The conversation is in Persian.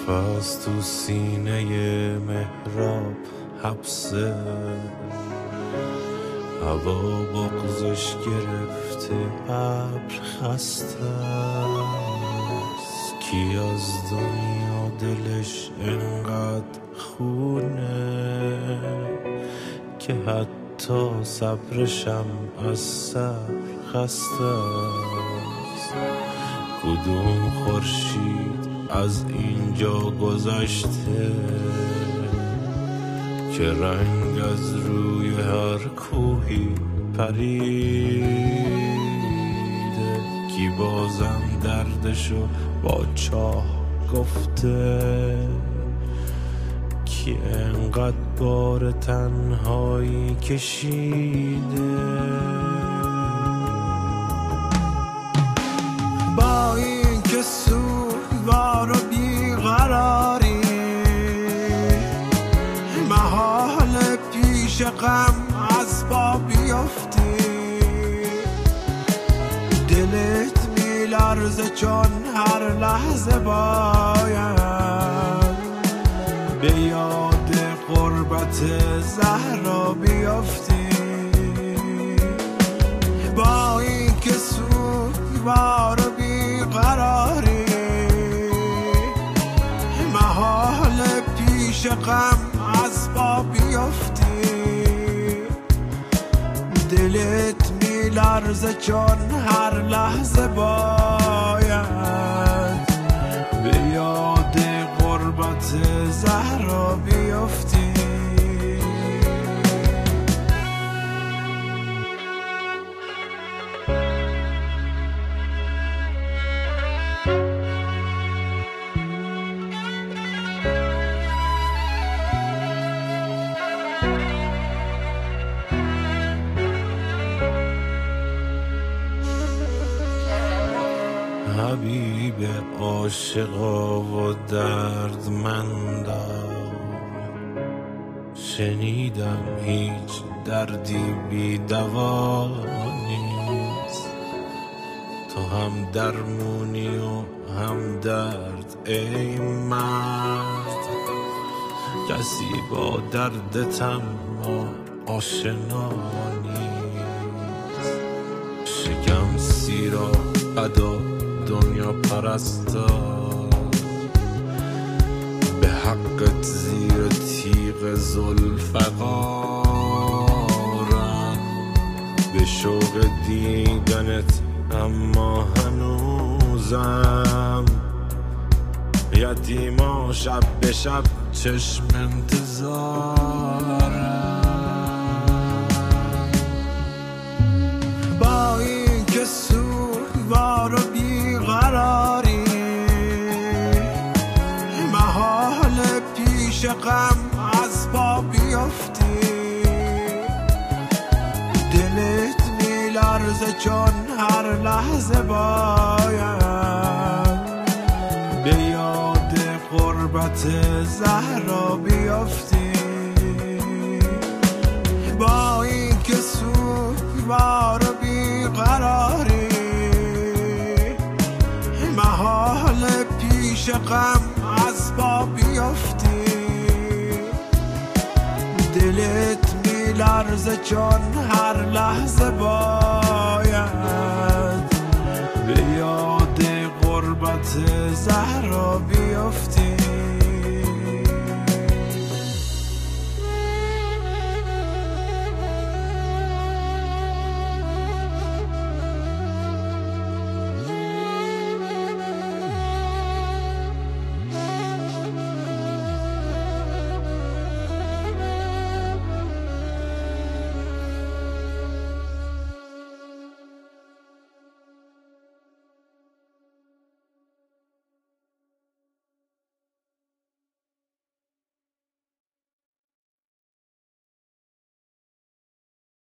نفس تو سینه محراب حبسه، هوا بغزش گرفته، ابر خسته است. کی از دنیا دلش انقدر خونه که حتی صبرشم از صبر خسته است. کدوم خورشید از اینجا گذشته که رنگ از روی هر کوهی پریده؟ کی بازم دردشو با چاه گفته؟ کی انقدر بار تنهایی کشیده؟ با این که سوگوار و بیقراری، محال پیش غم از پا بیفتی. دلت میلرزه چون هر لحظه باید به یاد غربت زهرا بیفتی. با این که سوگوار و بیقراری، محال پیش غم از پا بیفتی. دلت میلرزه چون هر لحظه باید به یاد غربت زهرا بیفتی. حبیب عاشقا و دردمندا، شنیدم هیچ دردی بی دوا نیست. تو هم درمونی و هم درد ای مرد، کسی با دردت اما آشنا نیست. شکم سیرا ادا دنیا پرستار، به حقت زیر تیغ ذوالفقارم. به شوق دیدنت اما هنوزم یتیما شب به شب چشم انتظارم. با این که سوگوار و بیقراری، محال پیش غم از پا بیفتی. دلت میلرزه چون هر لحظه باید به یاد غربت زهرا بیفتی. با این که سوگوار و بیقراری، محال پیش غم از پا بیفتی. دلت میلرزه چون هر لحظه باید به یاد غربت زهرا بیفتی.